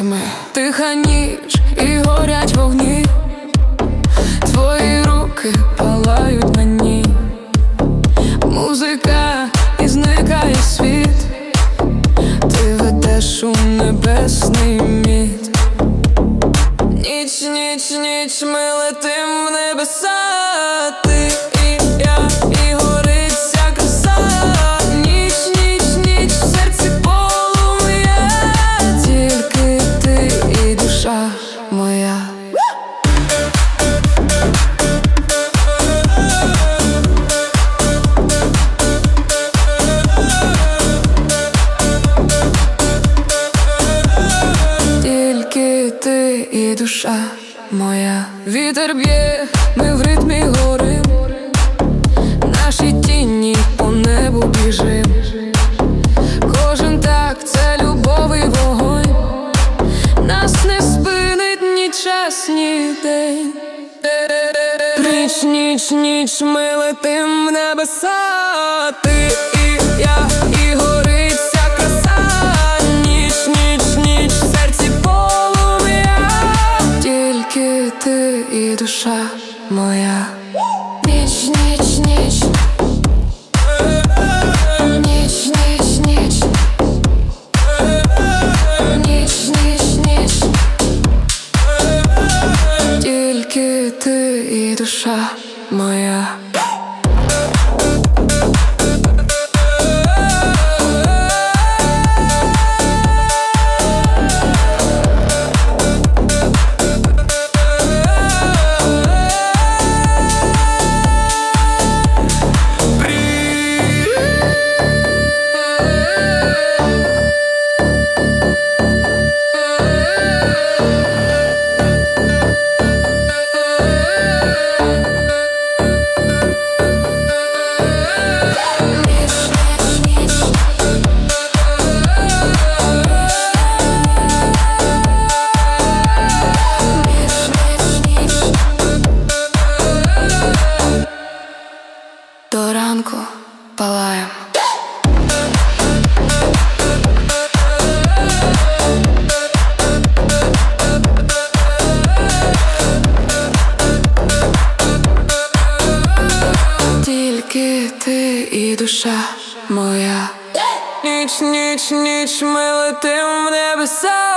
ми. Тиха ніч і горять вогні, твої руки палають мені. Музика і зникає світ, ти ведеш у небесний міт. Ніч, ніч, ніч, ми летим в небеса, ти і я, і горить вся краса. Ніч, ніч, ніч, в серці полум'я, тільки ти і душа моя. Тільки ти і душа моя. Вітер б'є, ми в ритмі горим, наші тіні по небу біжим. Кожен так – це любов і вогонь, нас не спинить ні час, ні день. Ніч, ніч, ніч, ми летим в небеса, ти і я, і горить вся краса. Ніч, ніч, ніч, в серці полум'я, тільки ти і душа моя. Ніч, ніч, ніч, ніч, ніч, ніч, ніч, ніч, ніч, тільки ти і душа моя. До ранку палаєм. Тільки ти і душа моя. Ніч, ніч, ніч, ми летим в небеса.